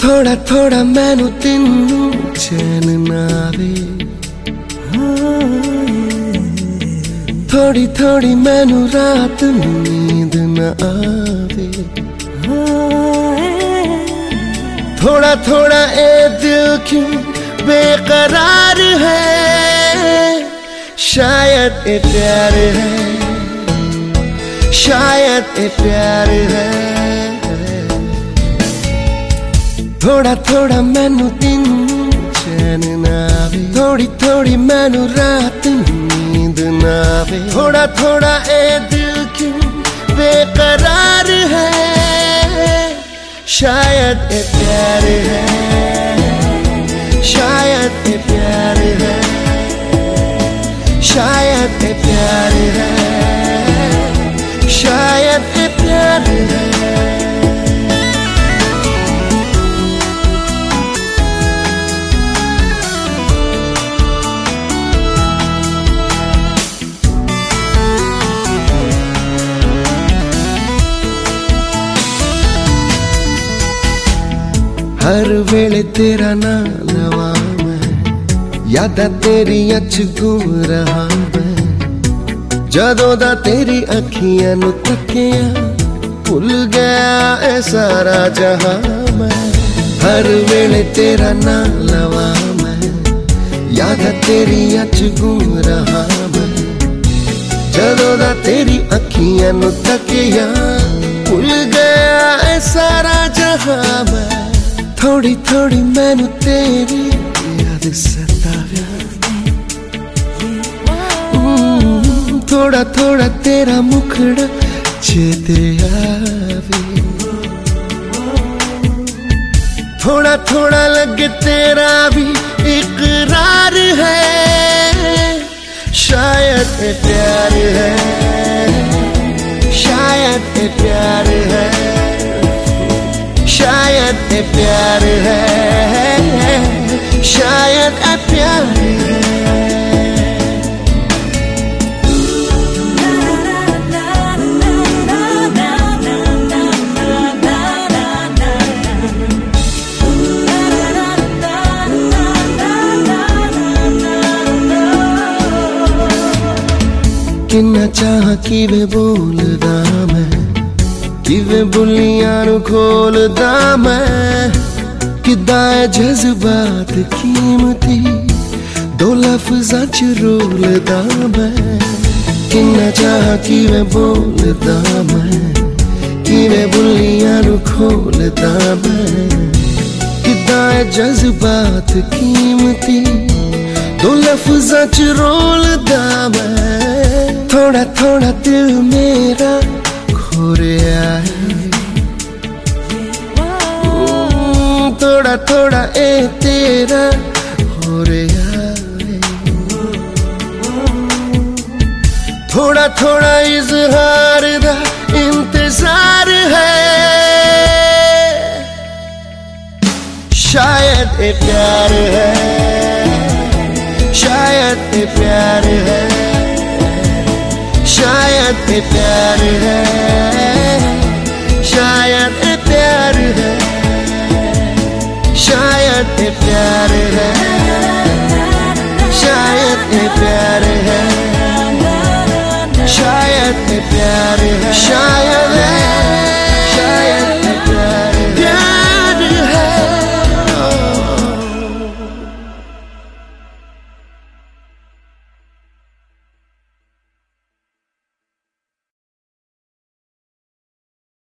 थोड़ा थोड़ा मैनू तेनू चैन ना आवे, थोड़ी थोड़ी मैनू रात नींद न आवे। थोड़ा थोड़ा ए दिल क्यों बेकरार है, शायद ये प्यार है, शायद ये प्यार है। थोड़ा थोड़ा मैनू दिन चैन ना आवे, थोड़ी थोड़ी मैनू रात नींद ना आवे। थोड़ा थोड़ा ए दिल क्यों बेकरार है, शायद ये प्यार है, शायद ये प्यार है, शायद ये प्यार है, शायद ये प्यार है। हर वेले तेरा ना लवा मैं, यादा तेरी अच घूम रहा मैं। जदों दा तेरी अखियां नू तकिया, भुल गया ए सारा जहां मैं। हर वेले तेरा ना लवा मैं, यादा तेरी अच घूम रहा मैं। जदों दा तेरी अखियां नू तकिया, भुल गया ए सारा जहां मैं। थोड़ी थोड़ी मैनू तेरी याद सतावे, थोड़ा थोड़ा तेरा मुखड़ा चेते आवे। थोड़ा थोड़ा लगे तेरा भी इकरार है, शायद ये प्यार है, शायद ये प्यार है, शायद ये प्यार है, शायद ये प्यार है। किन्ना चाह कि वे बोलदा मैं, किवें बुलियां नू खोलदा मैं। किदां ऐ जज्बात कीमती दो लफ्ज़ां च रोलदा मैं। किन्ना चाह किवें बोलदा मैं, किवें बुलियां नू खोलदा मैं। किदां ऐ जज्बात कीमती दो लफ्ज़ां च रोलदा मैं। थोड़ा थोड़ा दिल मेरा खो रहा है, थोड़ा थोड़ा ए तेरा हो रहा है। थोड़ा थोड़ा इज़हार दा इंतजार है, शायद ये प्यार है, शायद ये प्यार है, शायद ये प्यार है, शायद